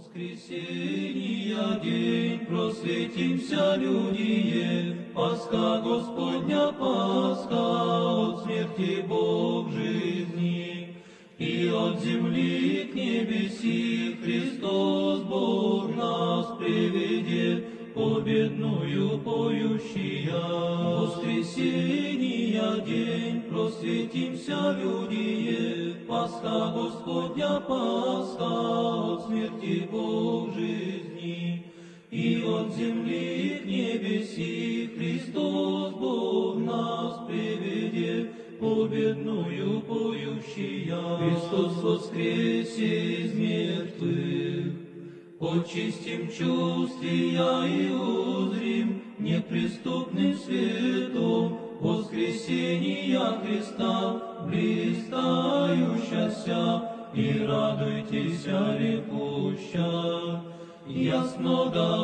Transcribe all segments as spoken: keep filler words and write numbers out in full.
Воскресения день, просветимся, людие, Пасха Господня, Пасха, от смерти Бог жизни, и от земли к небеси Христос Бог нас приведет, победную поющия. Воскресения день, просветимся, людие, Пасха Господня, Пасха, от смерти Бог жизни, и от земли к небеси Христос Бог нас приведет, победную поющия. Христос воскресе из мертвых, очистим чувствия и узрим неприступным светом воскресения Христа, блистающаяся, и радуйтесь, рекуща. Ясно да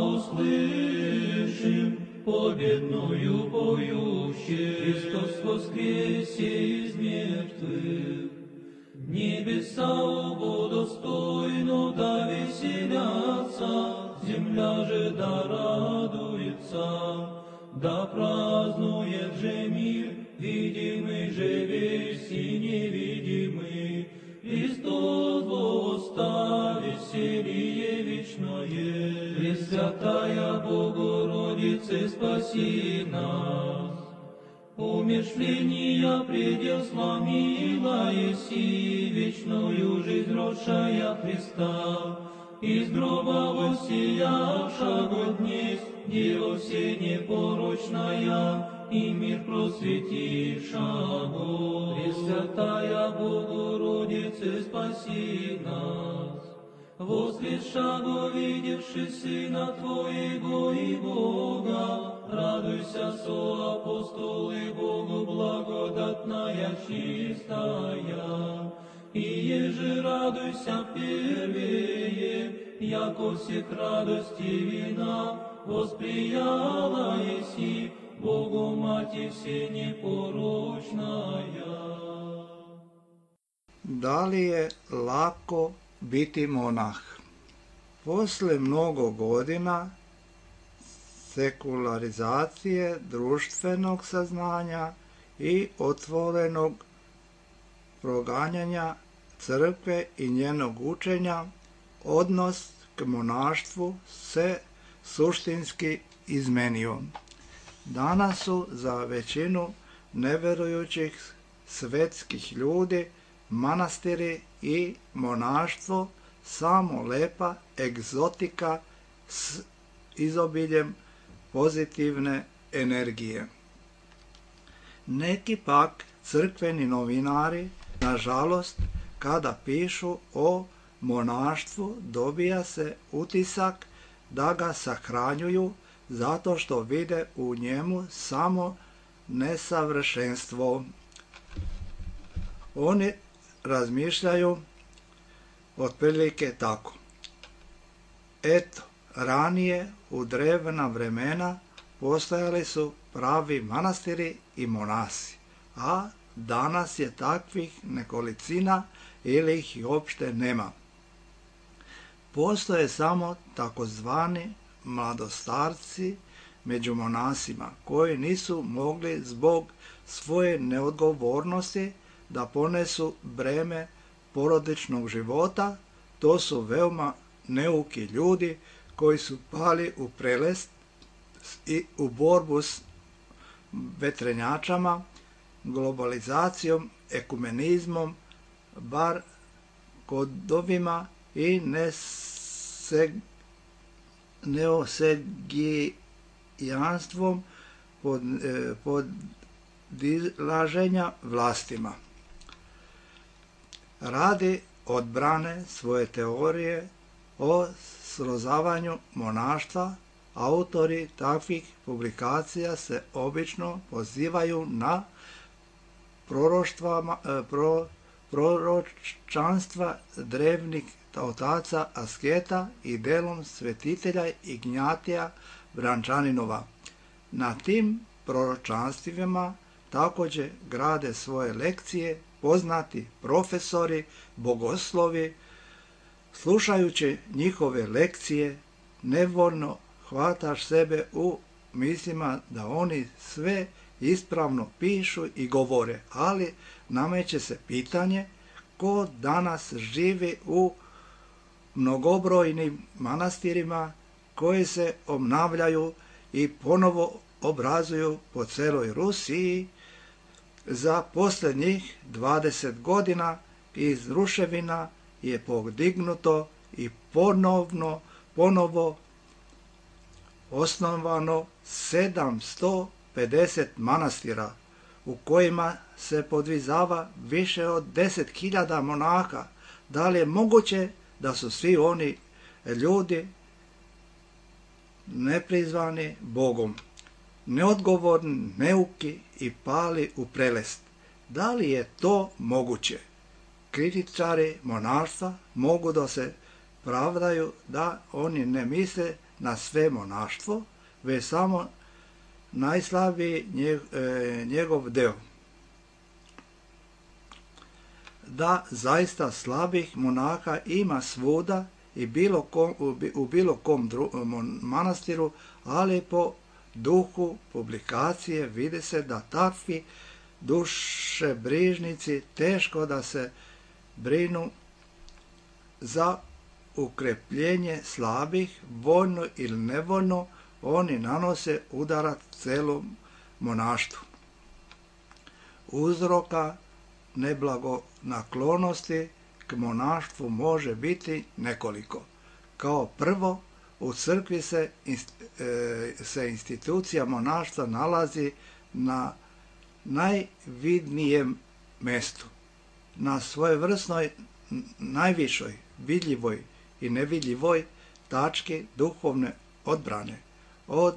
услышим победную поющую. Христос воскресе из мертвых, небеса Его достойно да веселятся, земля же да радуется, да празднует же мир, видимый же весь и невидимый. Христос восста, веселье вечное, Пресвятая Богородице, спаси нас. Умершления предел сломила еси, вечную жизнь родшая Христа, из гроба воссиявшего днесь, Дева все непорочная, и мир просветившего. Пресвятая Богородице, спаси нас. Воскресшего, видевши Сына Твоего и Бога, радуйся, со апостолы Богу благодатная чистая. И еже радуйся первее, яко всех радости вина, восприяла еси Богу Мати все непорочная. Da li je lako biti monah? Posle mnogo godina sekularizacije društvenog saznanja i otvorenog proganjanja crkve i njenog učenja, odnos k monaštvu se suštinski izmenio. Danas su za većinu neverujućih svetskih ljudi manastiri i monaštvo samo lepa egzotika s izobiljem pozitivne energije. Neki pak crkveni novinari, nažalost, kada pišu o monaštvu, dobija se utisak da ga sahranjuju zato što vide u njemu samo nesavršenstvo. Oni razmišljaju otprilike tako. Eto, ranije u drevna vremena postojali su pravi manastiri i monasi, a danas je takvih nekolicina ili ih i uopšte nema. Postoje samo takozvani mladostarci među monasima koji nisu mogli zbog svoje neodgovornosti da ponesu breme porodičnog života. To su veoma neuki ljudi koji su pali u prelest i u borbu s vetrenjačama, globalizacijom, ekumenizmom, bar kodovima i neseg, neosegijanstvom pod, eh, podilaženja vlastima. Radi odbrane svoje teorije o srozavanju monaštva, autori takvih publikacija se obično pozivaju na proroštva, pro, proročanstva drevnih otaca asketa i delom svetitelja Ignjatija Brančaninova. Na tim proročanstvima također grade svoje lekcije poznati profesori, bogoslovi, Slušajući njihove lekcije, nevoljno hvataš sebe u mislima da oni sve ispravno pišu i govore, ali nameće se pitanje ko danas živi u mnogobrojnim manastirima koji se obnavljaju i ponovo obrazuju po celoj Rusiji. Za posljednjih dvadeset godina iz ruševina je podignuto i ponovno, ponovo osnovano sedamsto pedeset manastira u kojima se podvizava više od deset hiljada monaha. Da li je moguće da su svi oni ljudi neprizvani Bogom, neodgovorni, neuki i pali u prelest? Da li je to moguće? Kritičari monaštva mogu da se pravdaju da oni ne misle na sve monaštvo, već samo najslabiji njegov deo. Da zaista slabih monaha ima svuda i bilo kom, u bilo kom dru, manastiru, ali po duhu publikacije vidi se da takvi dušebrižnici teško da se brinu za ukrepljenje slabih, voljno ili nevoljno, oni nanose udarac celom monaštvu. Uzroka neblagonaklonosti k monaštvu može biti nekoliko. Kao prvo, u crkvi se, se institucija monaštva nalazi na najvidnijem mestu, na svojevrsnoj najvišoj, vidljivoj i nevidljivoj tački duhovne odbrane od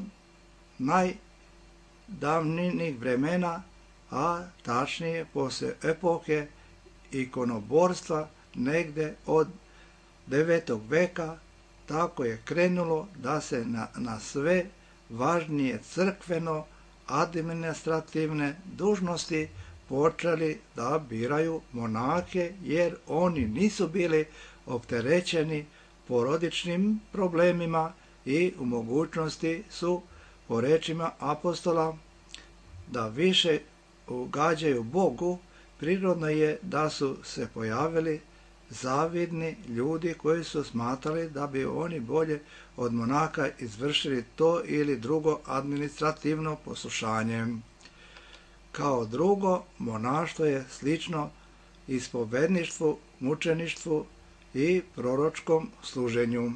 najdavnijih vremena, a tačnije poslije epohe ikonoborstva negde od devetog veka. Tako je krenulo da se na, na sve važnije crkveno administrativne dužnosti počeli da biraju monahe, jer oni nisu bili opterećeni porodičnim problemima i u mogućnosti su, po rečima apostola, da više ugađaju Bogu. Prirodno je da su se pojavili zavidni ljudi koji su smatrali da bi oni bolje od monaha izvršili to ili drugo administrativno poslušanje. Kao drugo, monaštvo je slično ispovedništvu, mučeništvu i proročkom služenju.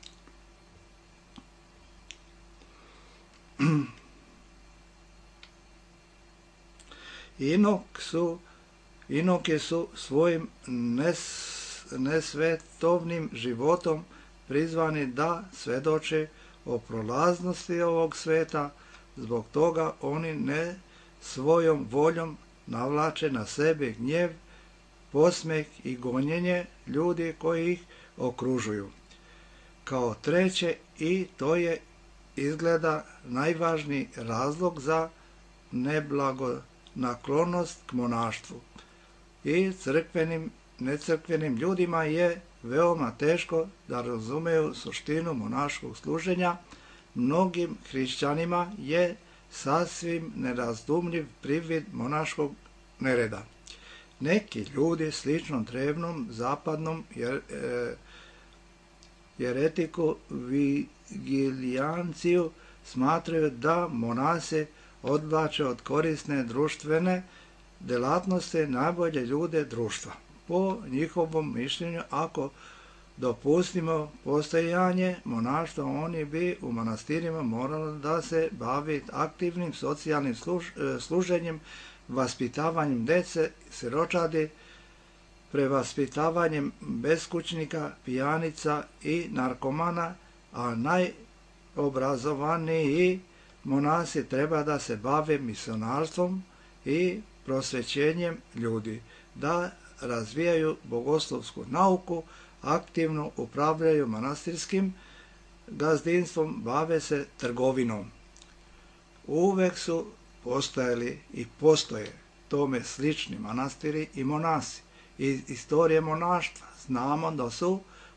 Inok su, inoke su svojim nes, nesvetovnim životom prizvani da svedoče o prolaznosti ovog sveta, zbog toga oni ne svojom voljom navlače na sebe gnjev, posmeh i gonjenje ljudi koji ih okružuju. Kao treće, i to je izgleda najvažniji razlog za neblagonaklonost k monaštvu i crkvenim, necrkvenim ljudima je veoma teško da razumeju suštinu monaškog služenja. Mnogim hrišćanima je sasvim nerazdumljiv privid monaškog nereda. Neki ljudi slično drevnom zapadnom jer, e, jeretiku Vigilijanciju smatraju da monase odvlače od korisne društvene delatnosti najbolje ljude društva. Po njihovom mišljenju, ako dopustimo postojanje monaštva, oni bi u manastirima morali da se bavi aktivnim socijalnim služ, služenjem, vaspitavanjem dece, siročadi, prevaspitavanjem beskućnika, pijanica i narkomana, a najobrazovaniji monasi treba da se bave misionarstvom i prosvećenjem ljudi, da razvijaju bogoslovsku nauku, aktivno upravljaju manastirskim gazdinstvom, bave se trgovinom. Uvek su postojali i postoje tome slični manastiri i monasi. Iz istorije monaštva znamo da su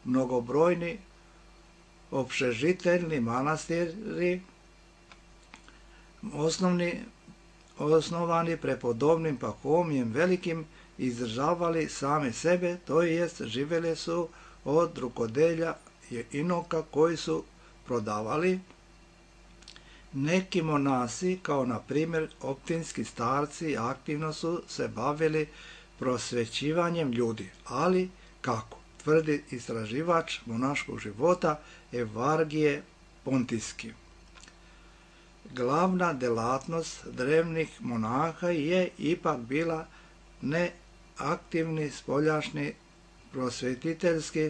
mnogobrojni opšežiteljni manastiri, osnovni, osnovani prepodobnim Pahomijem Velikim, izdržavali same sebe, to jest živjeli su od rukodelja inoka koji su prodavali. Neki monasi, kao na primjer optinski starci, aktivno su se bavili prosvećivanjem ljudi, ali kako? Tvrdi istraživač monaškog života Evargije Pontijski. Glavna delatnost drevnih monaha je ipak bila ne aktivni spoljašnji prosvetiteljski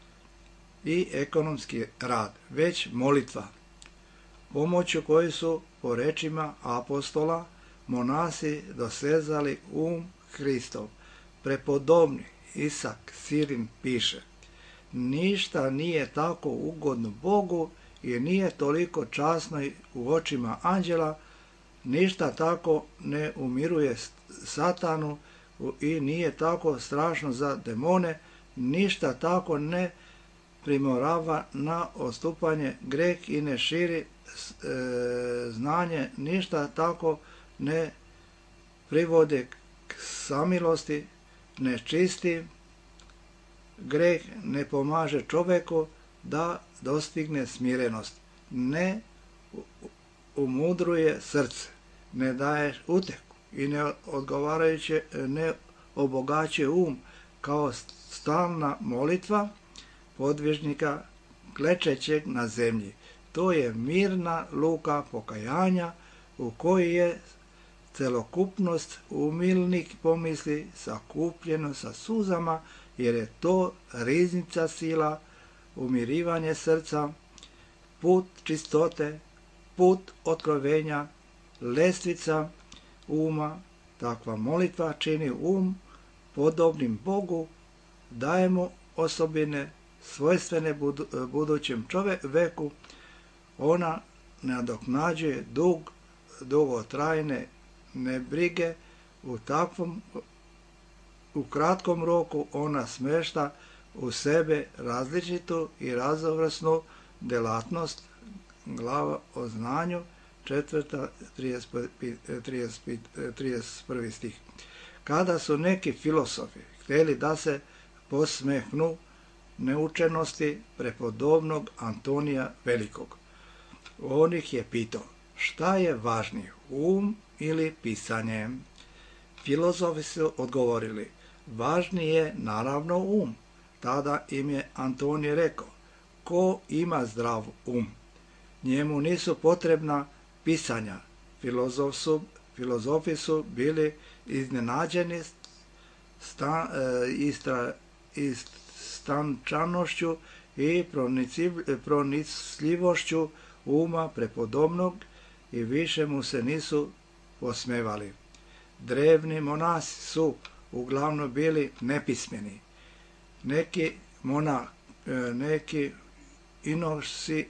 i ekonomski rad, već molitva, pomoću koje su, po rečima apostola, monasi dosezali um Hristov. Prepodobni Isak Sirin piše: ništa nije tako ugodno Bogu i nije toliko časno u očima anđela, ništa tako ne umiruje satanu i nije tako strašno za demone, ništa tako ne primorava na odstupanje greh i ne širi e, znanje, ništa tako ne privode k samilosti, ne čisti greh, ne pomaže čoveku da dostigne smirenost, ne umudruje srce, ne daje uteku i ne odgovarajuće ne obogaćuje um, kao stalna molitva podvižnika klečećeg na zemlji. To je mirna luka pokajanja u kojoj je celokupnost umilnih pomisli sakupljeno sa suzama, jer je to riznica sila, umirivanje srca, put čistote, put otkrovenja, lestvica uma. Takva molitva čini um podobnim Bogu, daje mu osobine svojstvene budu, budućem čoveku. Ona nadoknađuje dug, dugotrajne nebrige. U takvom, u kratkom roku ona smešta u sebe različitu i raznovrsnu delatnost. Glava o znanju, četvrta, trideset prvi stih. Kada su neki filosofi htjeli da se posmehnu neučenosti prepodobnog Antonija Velikog, on ih je pitao: šta je važnije, um ili pisanje? Filozofi su odgovorili: važniji je naravno um. Tada im je Antonij rekao: ko ima zdrav um, njemu nisu potrebna pisanja. Filozof su, filozofi su bili iznenađeni sta, e, istra, istančanošću i pronicljivošću uma prepodobnog i više mu se nisu posmevali. Drevni monasi su uglavnom bili nepismeni. Neki monah, neki inosi,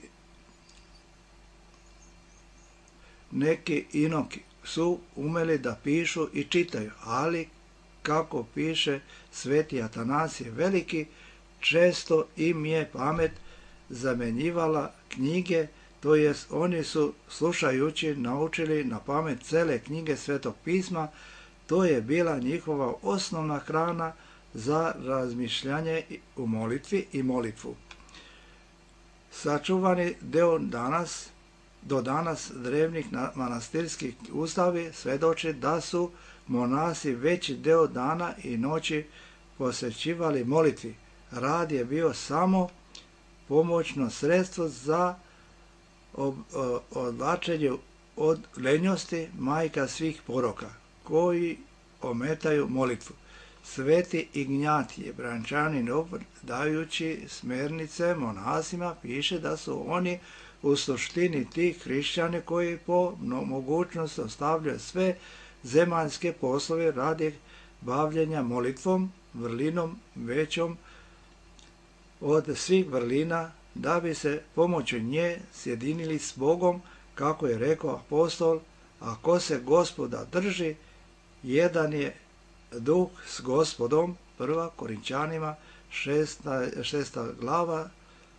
neki inoki su umeli da pišu i čitaju, ali kako piše sveti Atanasije Veliki, često im je pamet zamenjivala knjige, to jest oni su slušajući naučili na pamet cele knjige Svetog pisma. To je bila njihova osnovna hrana za razmišljanje u molitvi i molitvu. Sačuvani deo danas, do danas drevnih manastirskih ustavi svedoči da su monasi veći deo dana i noći posvećivali molitvi. Rad je bio samo pomoćno sredstvo za odvlačenje od lenjosti, majka svih poroka, koji ometaju molitvu. Sveti Ignjatije Brančanin, dajući smernice monasima, piše da su oni u suštini ti hrišćani koji po mogućnosti ostavljaju sve zemaljske poslove radi bavljenja molitvom, vrlinom većom od svih vrlina, da bi se pomoću nje sjedinili s Bogom, kako je rekao apostol: ako se Gospoda drži, jedan je duh s Gospodom. Prva Korinčanima šesta, šesta glava,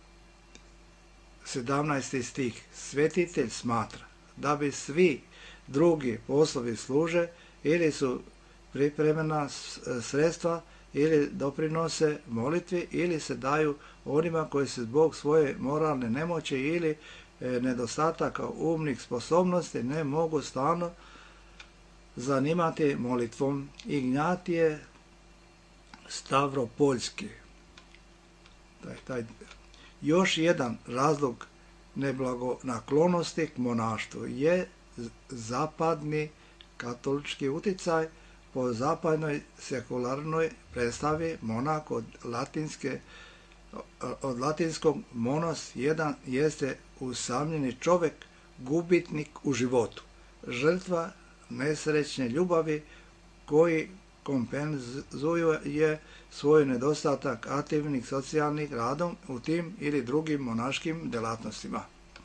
sedamnaesti stih. Svetitelj smatra da bi svi drugi poslovi služe ili su pripremena sredstva ili doprinose molitvi ili se daju onima koji se zbog svoje moralne nemoći ili e, nedostataka umnih sposobnosti ne mogu stalno zanimati molitvom. Ignjatije Stavropoljski. Taj, taj. Još jedan razlog neblagonaklonosti k monaštvu je zapadni katolički utjecaj. Po zapadnoj sekularnoj predstavi monah od, latinske, od latinskog monos jedan jeste usamljeni čovjek, gubitnik u životu, žrtva nesrećne ljubavi koji kompenzuje svoj nedostatak aktivnih socijalnih radom u tim ili drugim monaškim djelatnostima.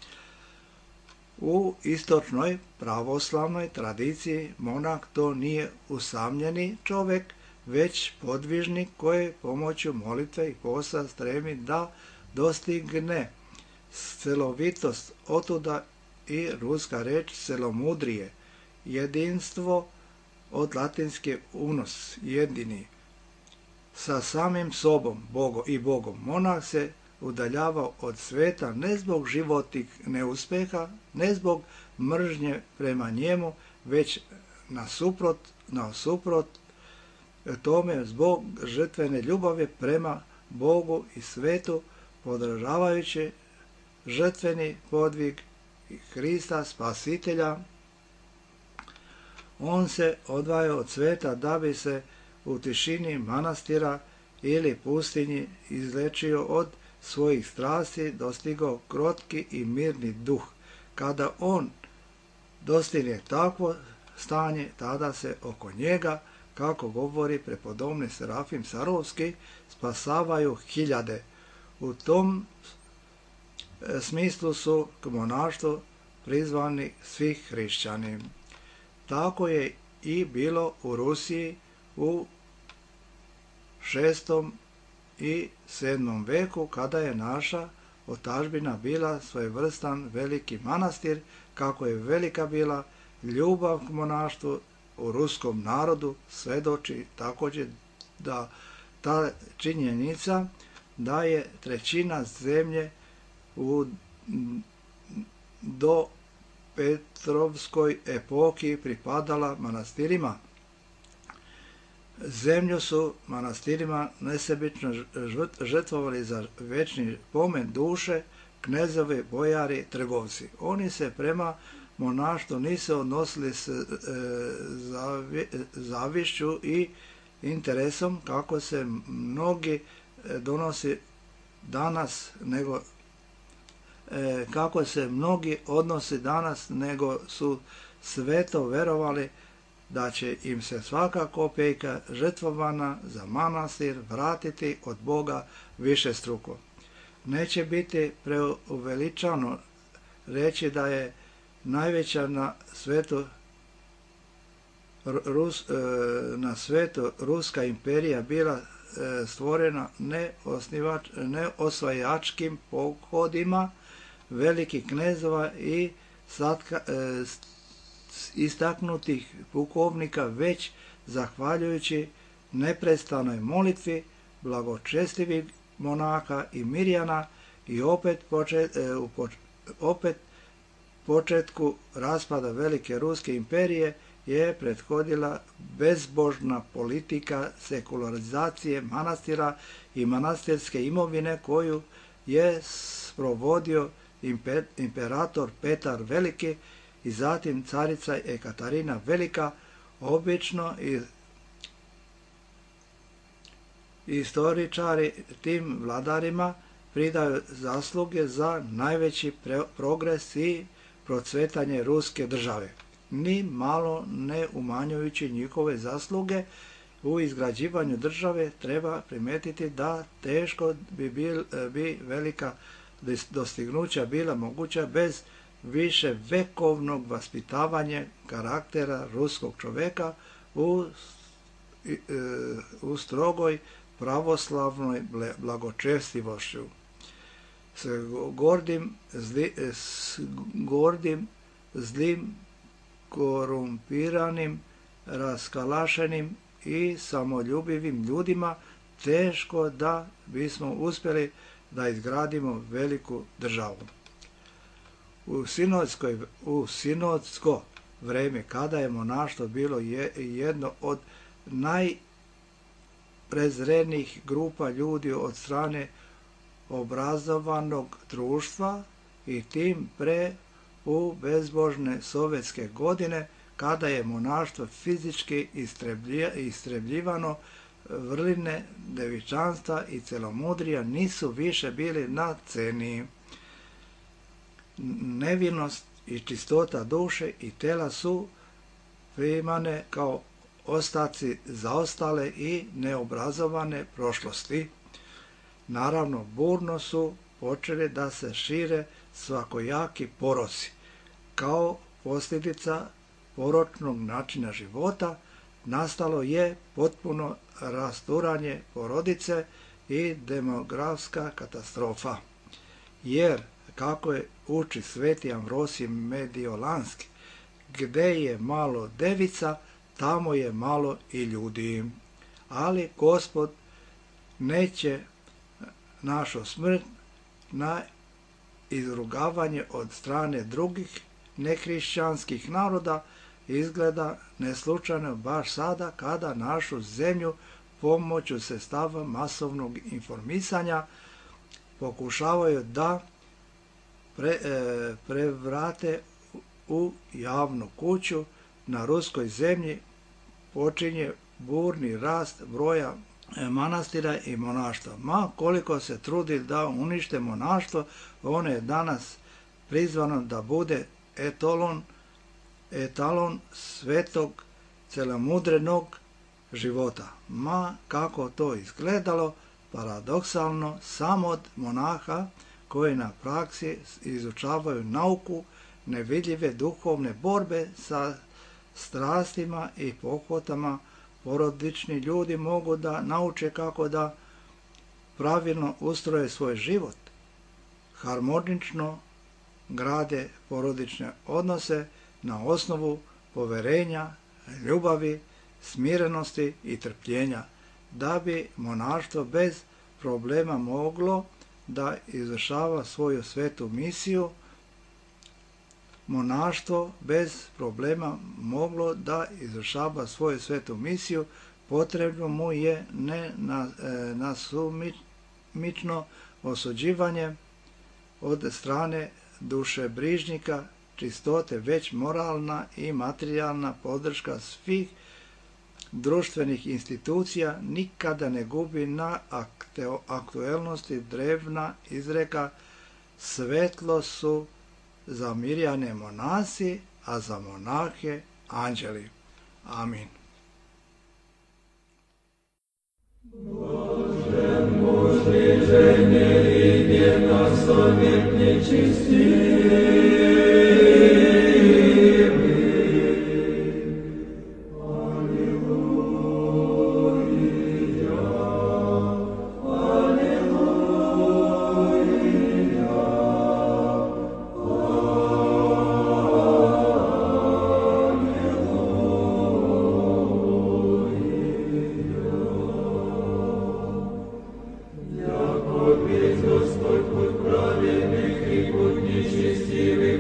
U istočnoj pravoslavnoj tradiciji monah to nije usamljeni čovjek, već podvižnik koji pomoću molitve i posta stremi da dostigne celovitost. Otuda i ruska reč celomudrije, jedinstvo od latinske unos, jedini. Sa samim sobom Bogom i Bogom monah se udaljavao od sveta ne zbog životnih neuspeha, ne zbog mržnje prema njemu, već nasuprot, nasuprot tome zbog žrtvene ljubavi prema Bogu i svetu, podržavajući žrtveni podvig Hrista Spasitelja. On se odvaja od sveta da bi se u tišini manastira ili pustinji izlečio od svojih strasti, dostigao krotki i mirni duh. Kada on dostigne takvo stanje, tada se oko njega, kako govori prepodobni Serafim Sarovski, spasavaju hiljade. U tom smislu su k monaštvu prizvani svi hrišćani. Tako je i bilo u Rusiji u šestom i sedmom veku, kada je naša otadžbina bila svojevrstan veliki manastir, kako je velika bila ljubav k monaštvu u ruskom narodu, svedoči također da ta činjenica da je trećina zemlje u do Petrovskoj epohi pripadala manastirima. Zemlju su manastirima nesebično žrtvovali za večni pomen duše knezovi, bojari, trgovci. Oni se prema monaštvu nisu odnosili s e, zavi, zavišću i interesom, kako se mnogi donosi danas, nego e, kako se mnogi odnosi danas, nego su sveto verovali da će im se svaka kopejka žrtvovana za manastir vratiti od Boga višestruko. Neće biti preuveličano reći da je najveća na svetu Rus, na svetu Ruska imperija bila stvorena ne, osnivač, ne osvajačkim pohodima velikih knezova i satka, istaknutih pukovnika, već zahvaljujući neprestanoj molitvi blagočestivih monaha i mirjana i opet, počet, opet početku raspada velike Ruske imperije je prethodila bezbožna politika sekularizacije manastira i manastirske imovine koju je sprovodio imper, imperator Petar Veliki i zatim carica Ekaterina Velika. Obično i istoričari tim vladarima pridaju zasluge za najveći progres i procvetanje ruske države, ni malo ne umanjujući njihove zasluge u izgrađivanju države. Treba primetiti da teško bi, bil, bi velika dostignuća bila moguća bez više vekovnog vaspitavanja karaktera ruskog čovjeka u, u strogoj pravoslavnoj blagočestivošću. S gordim, zli, s gordim, zlim, korumpiranim, raskalašenim i samoljubivim ljudima teško da bismo uspjeli da izgradimo veliku državu. U, sinodskoj, u sinodsko vrijeme, kada je monaštvo bilo je, jedno od najprezrenijih grupa ljudi od strane obrazovanog društva i tim pre u bezbožne sovjetske godine, kada je monaštvo fizički istrebljivano, vrline devičanstva i celomudrija nisu više bili na ceni. Nevinost i čistota duše i tela su primane kao ostaci zaostale i neobrazovane prošlosti. Naravno, burno su počeli da se šire svakojaki poroci. Kao posljedica poročnog načina života nastalo je potpuno rasturanje porodice i demografska katastrofa. Jer, kako je uči sveti Ambrosij Mediolanski, gde je malo devica, tamo je malo i ljudi. Ali Gospod neće našu smrt na izrugavanje od strane drugih nekrišćanskih naroda izgleda neslučajno baš sada kada našu zemlju pomoću sredstava masovnog informisanja pokušavaju da pre, e, prevrate u javnu kuću. Na ruskoj zemlji počinje burni rast broja manastira i monaštva. Ma koliko se trudi da unište monaštvo, ono je danas prizvano da bude etalon, etalon svetog celomudrenog života. Ma kako to izgledalo, paradoksalno, samo od monaha koji na praksi izučavaju nauku nevidljive duhovne borbe sa strastima i pohotama, porodični ljudi mogu da nauče kako da pravilno ustroje svoj život, harmonično grade porodične odnose na osnovu poverenja, ljubavi, smirenosti i trpljenja, da bi monaštvo bez problema moglo da izvršava svoju svetu misiju. Monaštvo bez problema moglo da izvršava svoju svetu misiju, potrebno mu je ne nasumično osuđivanje od strane dušebrižnika čistote, već moralna i materijalna podrška svih društvenih institucija nikada ne gubi na aktuelnosti. Drevna izreka: svetlo su za mirjane monasi, a za monahe anđeli. Amin. Bože, mužni žene i djeta sovjetni čisti, Господь, путь праведных и путь нечестивых,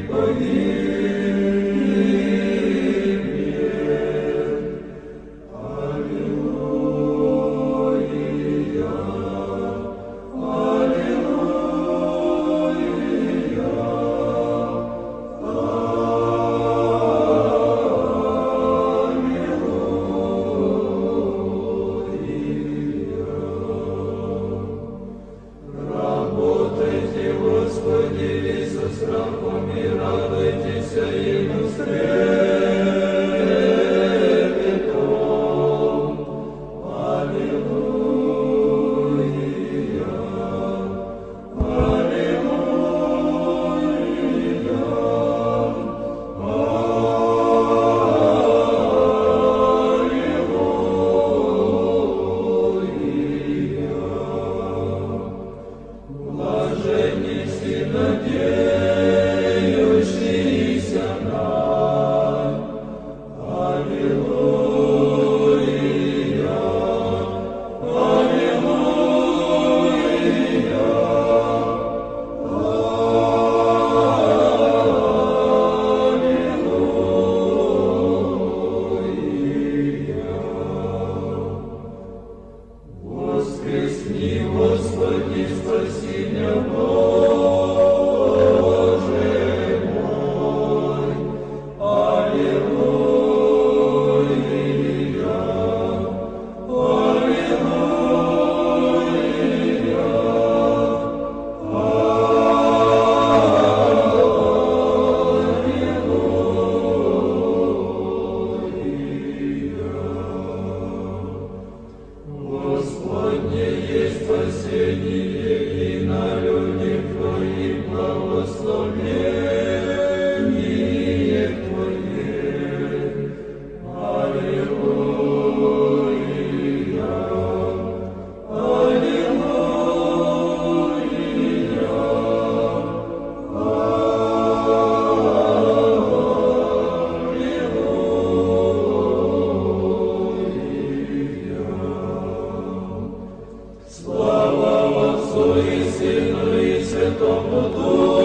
Svetomu Duhu,